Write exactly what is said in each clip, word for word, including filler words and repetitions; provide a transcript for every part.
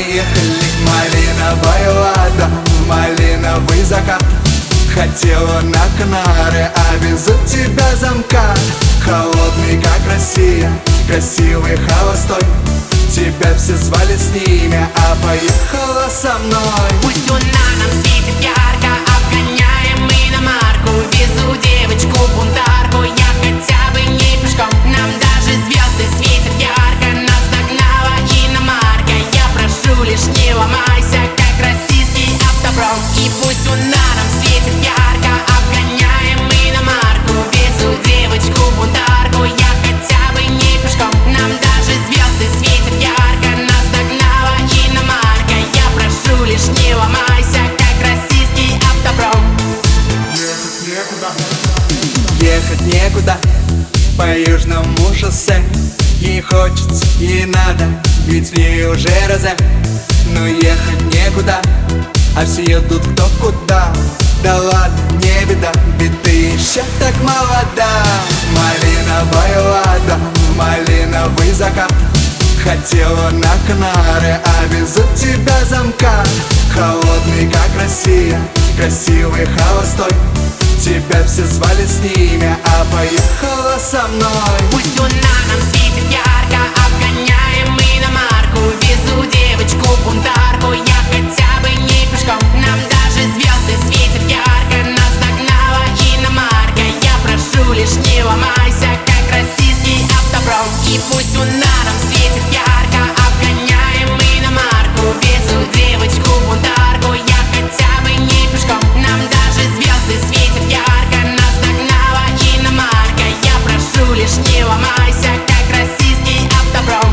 поехали. Малиновая вода, малиновый закат. Хотела на Канары, а везут тебя замкат. Холодный, как Россия, красивый, холостой. Тебя все звали с ними, а поехала со мной. Пусть луна нам светит ярко, обгоняем мы иномарку. Везу девочку-бунтарку, я хотя бы не пешком. Нам даже звезды светят ярко, нас догнала иномарка. Я прошу, лишь не ломайся, как российский автопром. И пусть луна нам светит ярко, обгоняем мы иномарку. Везу девочку-бунтарку, я хотя бы не пешком. Нам даже звезды светят ярко, нас догнала иномарка. Я прошу, лишь не ломайся, как российский автопром. Ехать некуда, ехать некуда по южному шоссе. Ей хочется, ей надо, ведь в ней уже розе. Но ехать некуда, а все едут кто куда. Да ладно, не беда, ведь ты еще так молода. Малиновая вода, малиновый закат. Хотела на Канары, а везут тебя замкат. Холодный, как Россия, красивый, холостой. Тебя все звали с ними, а поехала со мной. Пусть луна нам светит ярко, обгоняем мы иномарку. Везу девочку-бунтарку, я хотя бы не пешком. Нам даже звезды светят ярко, нас догнала иномарка. Я прошу, лишь не ломайся, как российский автопром. И пусть луна нам светит ярко, обгоняем мы иномарку. Везу девочку-бунтарку, я хотя бы не пешком. Нам даже звезды светят ярко, нас догнала иномарка. Я прошу, лишь не ломайся, как российский автопром.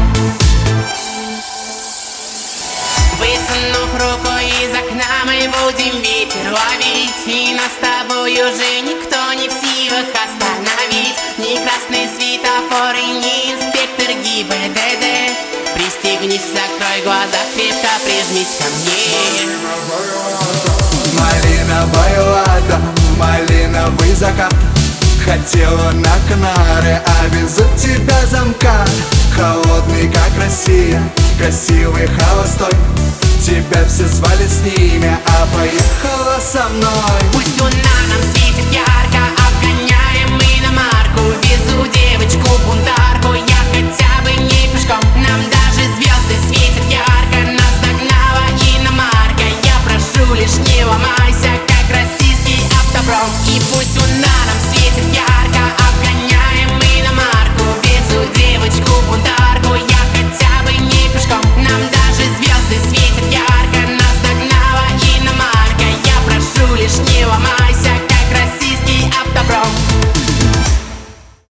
Высунув руку из окна, мы будем ветер ловить. И нас с тобой уже никто не в силах остановить. Ни красный светофор и ни инспектор ГИБДД. Пристегнись, закрой глаза, крепко прижмись ко мне. Малиновая вода, малиновый закат. Хотела на Канары, а везут тебя замкат. Холодный, как Россия, красивый, холостой. Тебя все звали с ними, а поехала со мной. Пусть луна нам светит ярко, обгоняем мы иномарку. Везу девочку-бунтарку, я хотя бы не пешком. Нам даже звезды светят ярко,